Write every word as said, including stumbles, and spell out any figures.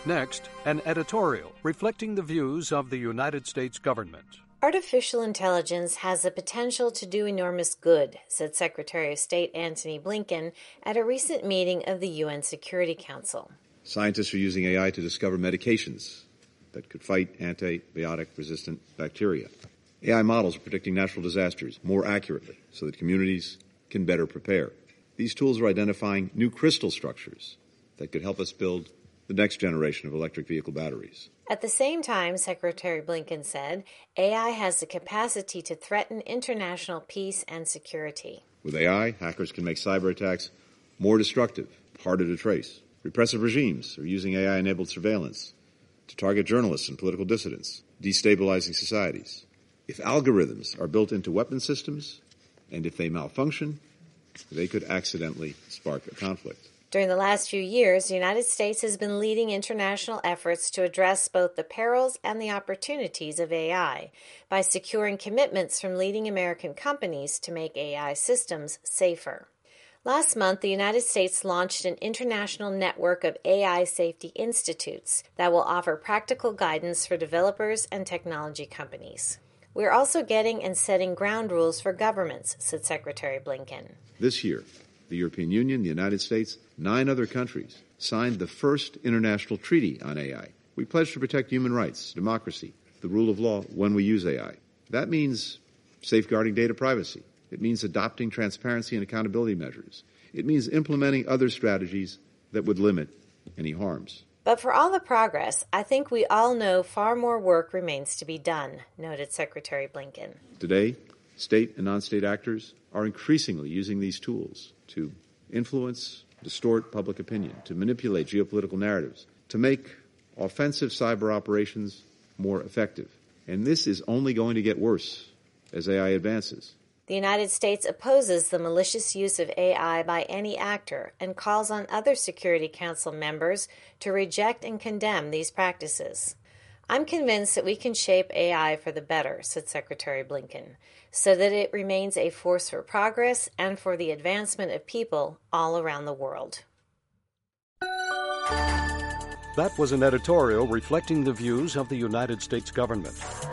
Next, an editorial reflecting the views of the United States government. Artificial intelligence has the potential to do enormous good, said Secretary of State Antony Blinken at a recent meeting of the U N Security Council. Scientists are using A I to discover medications that could fight antibiotic-resistant bacteria. A I models are predicting natural disasters more accurately so that communities can better prepare. These tools are identifying new crystal structures that could help us build the next generation of electric vehicle batteries. At the same time, Secretary Blinken said, A I has the capacity to threaten international peace and security. With A I, hackers can make cyber attacks more destructive, harder to trace. Repressive regimes are using A I-enabled surveillance to target journalists and political dissidents, destabilizing societies. If algorithms are built into weapon systems, and if they malfunction, they could accidentally spark a conflict. During the last few years, the United States has been leading international efforts to address both the perils and the opportunities of A I by securing commitments from leading American companies to make A I systems safer. Last month, the United States launched an international network of A I safety institutes that will offer practical guidance for developers and technology companies. We're also getting and setting ground rules for governments, said Secretary Blinken. This year, the European Union, the United States, nine other countries signed the first international treaty on A I. We pledge to protect human rights, democracy, the rule of law when we use A I. That means safeguarding data privacy. It means adopting transparency and accountability measures. It means implementing other strategies that would limit any harms. But for all the progress, I think we all know far more work remains to be done, noted Secretary Blinken. Today, state and non-state actors are increasingly using these tools to influence, distort public opinion, to manipulate geopolitical narratives, to make offensive cyber operations more effective. And this is only going to get worse as A I advances. The United States opposes the malicious use of A I by any actor and calls on other Security Council members to reject and condemn these practices. I'm convinced that we can shape A I for the better, said Secretary Blinken, so that it remains a force for progress and for the advancement of people all around the world. That was an editorial reflecting the views of the United States government.